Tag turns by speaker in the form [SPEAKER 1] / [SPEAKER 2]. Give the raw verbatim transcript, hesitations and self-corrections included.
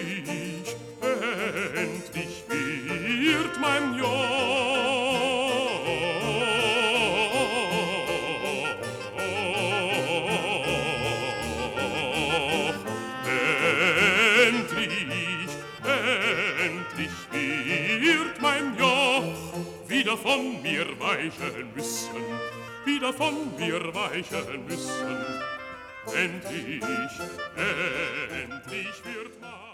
[SPEAKER 1] endlich, endlich wird mein Joch. Endlich, endlich wird mein Joch wieder von mir weichen müssen, wieder von mir weichen müssen. Endlich, endlich wird mein